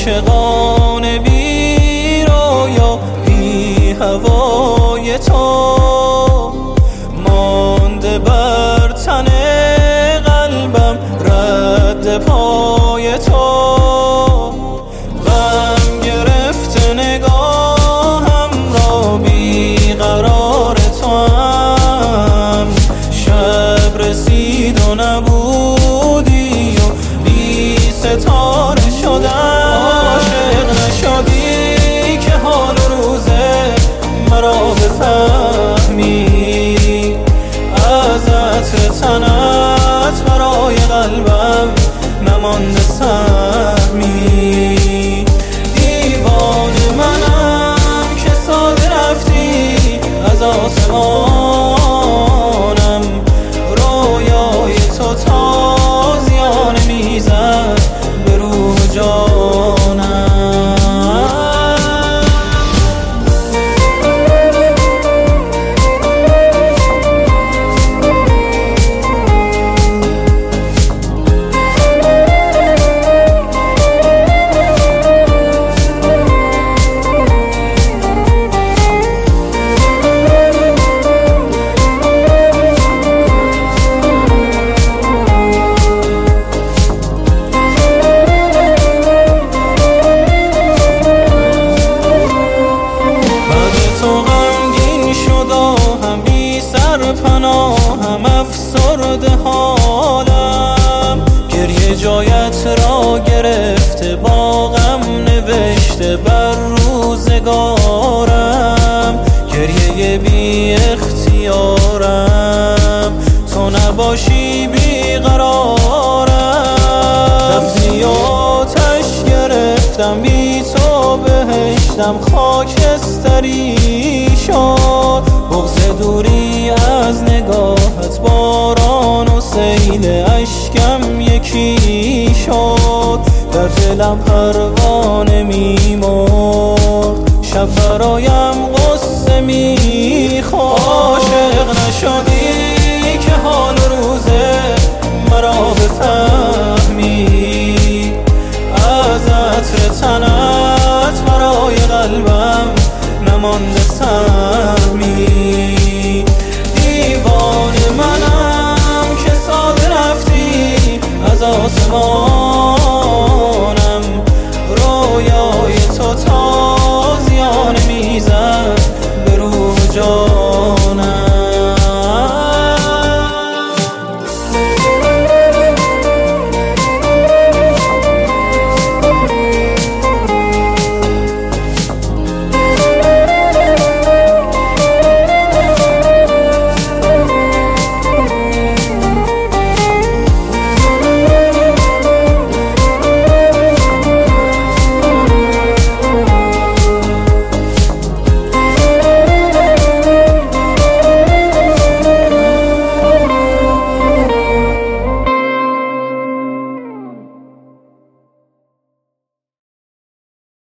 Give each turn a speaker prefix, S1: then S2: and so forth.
S1: عاشقانه بی رویا بی هوای تو مانده بر تن قلبم رد پای تو غم گرفته نگاهم را بی قرار تو هم شب رسید و نبودی و بی ستاره شدم عاشق نشدی که حال روزه مرا بفهمی از عطر تنت برای قلبم نمانده سهمی دیوانه منم که ساده رفتی از آسمانم رویای تو تازیانه میزد به روح جانم پناهم افسرده حالم گریه جایت را گرفته با غم نوشته بر روزگارم گریه بی اختیارم تو نباشی بی قرارم رفتی آتش گرفتم بی تو بهشتم خاکستری شد بغض دوری از نگاهت باران و سیل اشکم یکی شد در دلم پروانه میمرد شب برایم غصه میخورد